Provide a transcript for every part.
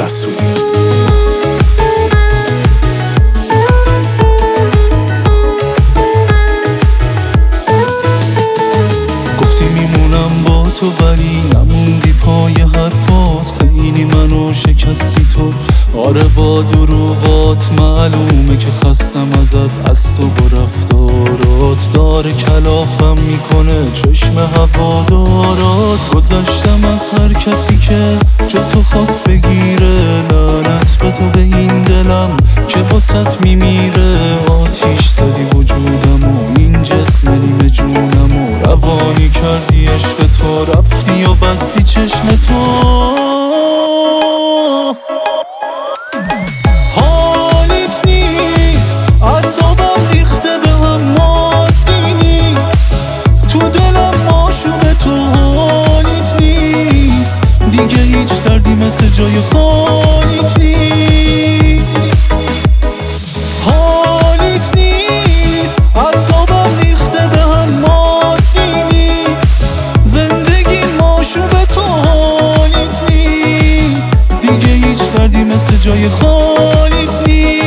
رسولی. گفتی میمونم با تو ولی نموندی پای حرفات، خیلی منو شکستی تو. آره با دروغات معلومه که خستم ازت، از تو با رفتارات داره کلافم میکنه چشم هوادارات. گذشتم از هر کسی که جا تو خواست بگیره، لعنت به تو به این دلم که واسط میمیره. آتیش زدی وجودم و این جسم نیمه جونم و روانی کردی عشق تو، رفتی و بستی چشم تو. حالیت نیست، اعصابم ریخته به هم، مادی نیست، تو دلم معشوق تو. حالیت نیست دیگه، هیچ دردی مثل جای خالیت نیست. حالیت نیست، اعصابم ریخته به هم، مادی نیست، زندگی معشوق تو. حالیت نیست دیگه، هیچ دردی مثل جای خالیت نیست.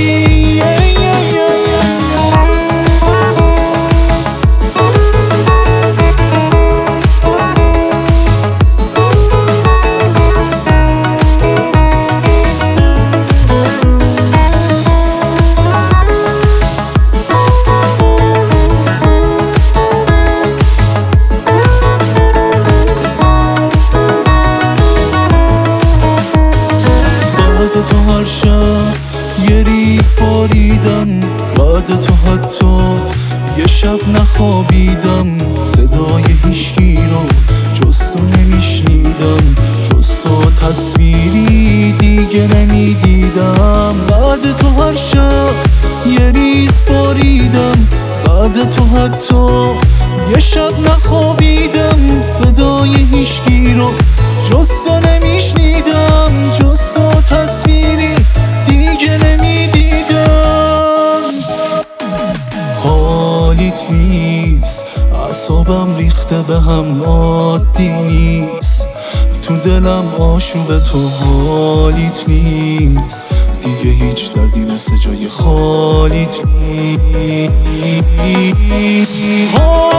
بعد تو هر شب یه ریز باریدم، بعد تو حتی یه شب نخوابیدم. صدای هیچکی رو جز تو نمیشنیدم، جز تو تصویری دیگه نمیدیدم. بعد تو هر شب یه ریز باریدم، بعد تو حتی یه شب نخوابیدم. صدای هیچکی رو جز تو نمیشنیدم، جز تو تصویری دیگه نمیدیدم. حالیت نیست، اعصابم ریخته به هم، عادی نیست، تو دلم آشوب تو. حالیت نیست دیگه، هیچ دردی مثل جای خالیت نیست.